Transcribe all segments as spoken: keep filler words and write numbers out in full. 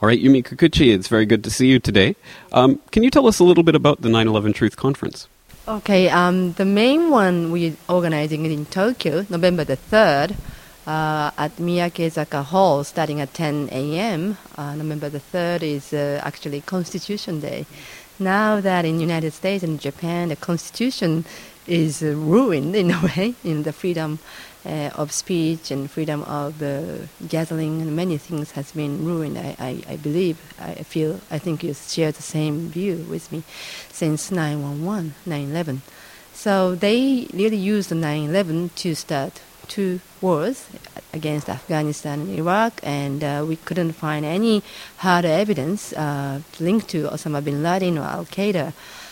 All right, Yumi Kikuchi, it's very good to see you today. Um, can you tell us a little bit about the nine eleven Truth Conference? Okay, um, the main one we're organizing in Tokyo, November the third, uh, at Miyakezaka Hall, starting at ten a.m. Uh, November the third is uh, actually Constitution Day. Now that in the United States and Japan, the Constitution is uh, ruined in a way, in the freedom uh, of speech and freedom of uh, gathering, and many things has been ruined. I, I, I believe, I feel, I think you share the same view with me since nine one one, nine eleven. So they really used the nine eleven to start two wars against Afghanistan and Iraq, and uh, we couldn't find any hard evidence uh, linked to Osama bin Laden or Al-Qaeda.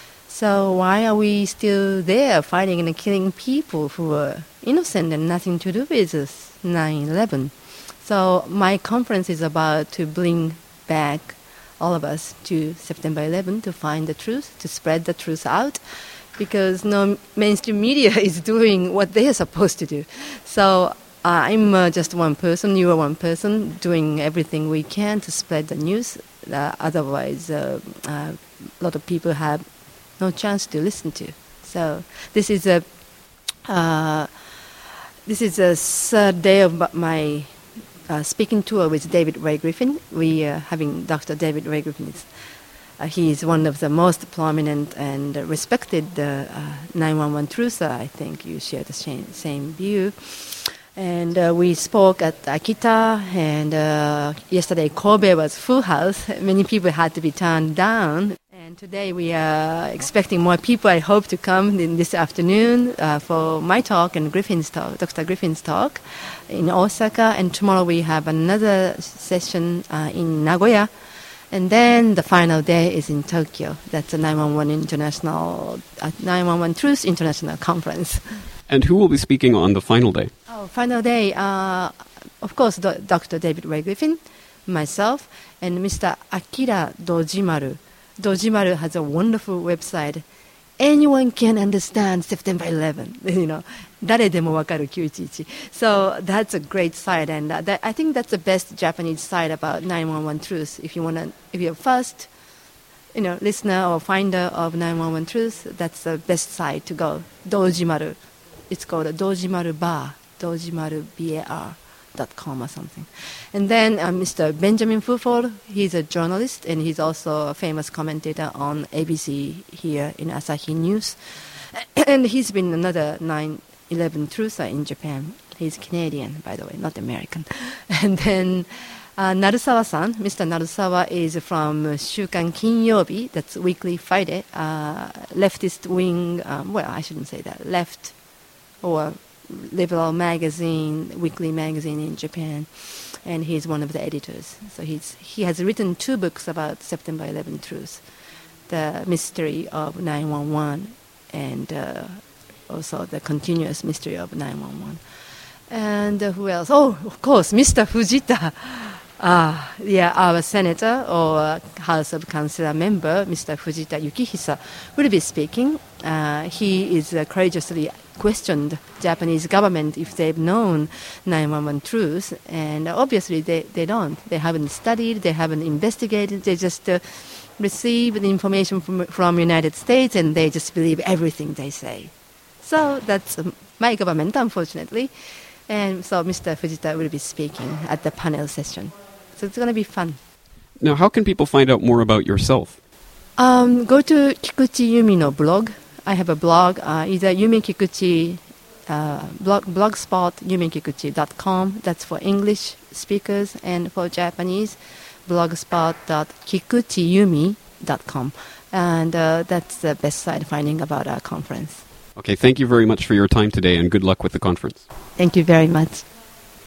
So why are we still there fighting and killing people who were innocent and nothing to do with nine eleven? So my conference is about to bring back all of us to September eleventh to find the truth, to spread the truth out, because no mainstream media is doing what they are supposed to do. So uh, I'm uh, just one person, you are one person, doing everything we can to spread the news. Uh, otherwise, uh, uh, a lot of people have no chance to listen to. So this is a uh, this is a third day of my uh, speaking tour with David Ray Griffin. We are having Doctor David Ray Griffin. Uh, he is one of the most prominent and respected uh, uh, nine one one truther. I think you share the same, same view. And uh, we spoke at Akita, and uh, yesterday Kobe was full house. Many people had to be turned down. And today we are expecting more people, I hope, to come in this afternoon uh, for my talk and Griffin's talk, Doctor Griffin's talk in Osaka. And tomorrow we have another session uh, in Nagoya. And then the final day is in Tokyo. That's the nine one one International, uh, nine one one Truth International Conference. And who will be speaking on the final day? Oh, final day, uh, of course, the, Doctor David Ray Griffin, myself, and Mister Akira Dojimaru. Dojimaru has a wonderful website. Anyone can understand September eleventh, you know, 誰でもわかるきゅういちいち. So that's a great site, and uh, that, I think that's the best Japanese site about nine one one Truth. If you want to, if you're first, you know, listener or finder of nine one one Truth, that's the best site to go. Dojimaru. It's called a Dojimaru Bar, Dojimaru B A R dot com or something. And then uh, Mister Benjamin Fuford, he's a journalist, and he's also a famous commentator on A B C here in Asahi News. And he's been another nine eleven truther in Japan. He's Canadian, by the way, not American. And then uh, Narusawa-san, Mister Narusawa is from Shukan Kinyobi, that's Weekly Friday, uh, leftist wing, um, well, I shouldn't say that, left or liberal magazine, weekly magazine in Japan, and he's one of the editors. So he's he has written two books about September eleventh truth, The Mystery of nine one one, and uh, also The Continuous Mystery of nine one one. And uh, who else? Oh, of course, Mister Fujita. Uh, yeah, our senator or House of Councillor member, Mister Fujita Yukihisa, will be speaking. Uh, he is uh, courageously questioned Japanese government if they've known nine one one truth, and obviously they, they don't. They haven't studied, they haven't investigated, they just uh, receive the information from from United States, and they just believe everything they say. So that's um, my government, unfortunately. And so Mister Fujita will be speaking at the panel session. So it's going to be fun. Now, how can people find out more about yourself? Um, go to Kikuchi Yumi no blog. I have a blog, uh, either Yumi Kikuchi, uh, blog, blogspot, yumi kikuchi dot com. That's for English speakers, and for Japanese, blogspot dot kikuchi yumi dot com. And uh, that's the best site finding about our conference. Okay, thank you very much for your time today, and good luck with the conference. Thank you very much.